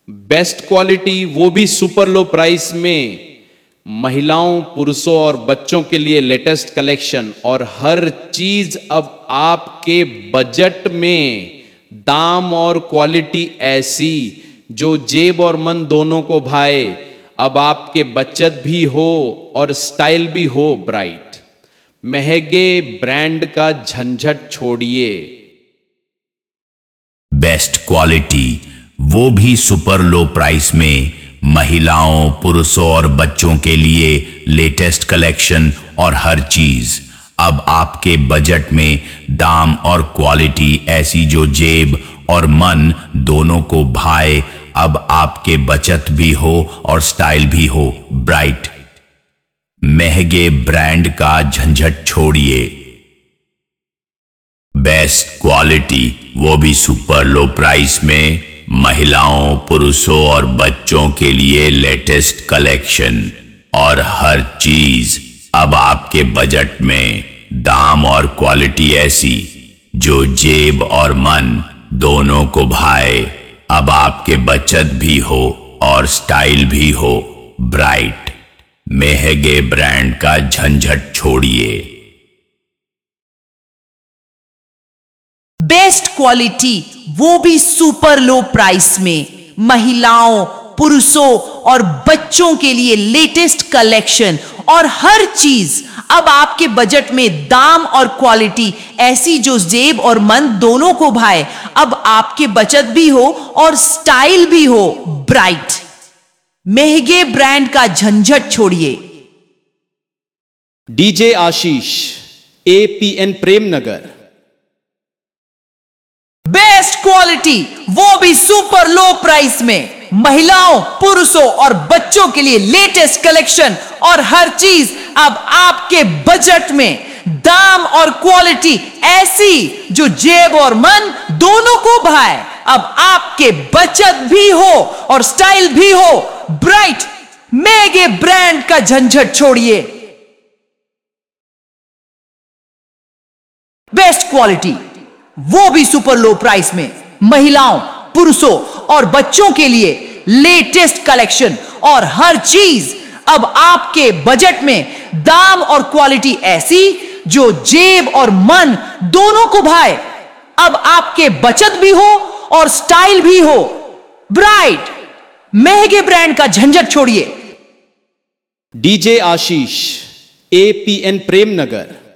Best quality वो भी super लो price में, महिलाओं, पुरुषों और बच्चों के लिए लेटेस्ट कलेक्शन और हर चीज अब आपके बजट में, दाम और क्वालिटी ऐसी जो जेब और मन दोनों को भाए। अब आपके बचत भी हो और स्टाइल भी हो ब्राइट। महंगे ब्रांड का झंझट छोड़िए। बेस्ट क्वालिटी वो भी सुपर लो प्राइस में, महिलाओं, पुरुषों और बच्चों के लिए लेटेस्ट कलेक्शन और हर चीज अब आपके बजट में, दाम और क्वालिटी ऐसी जो जेब और मन दोनों को भाए। अब आपके बचत भी हो और स्टाइल भी हो ब्राइट। महंगे ब्रांड का झंझट छोड़िए। बेस्ट क्वालिटी वो भी सुपर लो प्राइस में, महिलाओं, पुरुषों और बच्चों के लिए लेटेस्ट कलेक्शन और हर चीज अब आपके बजट में, दाम और क्वालिटी ऐसी जो जेब और मन दोनों को भाए। अब आपके बचत भी हो और स्टाइल भी हो ब्राइट। महंगे ब्रांड का झंझट छोड़िए। बेस्ट क्वालिटी वो भी सुपर लो प्राइस में, महिलाओं, पुरुषों और बच्चों के लिए लेटेस्ट कलेक्शन और हर चीज अब आपके बजट में, दाम और क्वालिटी ऐसी जो जेब और मन दोनों को भाए। अब आपके बचत भी हो और स्टाइल भी हो ब्राइट। महंगे ब्रांड का झंझट छोड़िए। DJ Ashish, APN Prem Nagar. Best quality वो भी सुपर लो प्राइस में, महिलाओं, पुरुषों और बच्चों के लिए लेटेस्ट कलेक्शन और हर चीज अब आपके बजट में, दाम और क्वालिटी ऐसी जो जेब और मन दोनों को भाए। अब आपके बचत भी हो और स्टाइल भी हो ब्राइट। महंगे ब्रांड का झंझट छोड़िए। बेस्ट क्वालिटी वो भी सुपर लो प्राइस में, महिलाओं, पुरुषों और बच्चों के लिए लेटेस्ट कलेक्शन और हर चीज अब आपके बजट में, दाम और क्वालिटी ऐसी जो जेब और मन दोनों को भाए। अब आपके बचत भी हो और स्टाइल भी हो ब्राइट। महंगे ब्रांड का झंझट छोड़िए। डीजे आशीष, APN प्रेम नगर।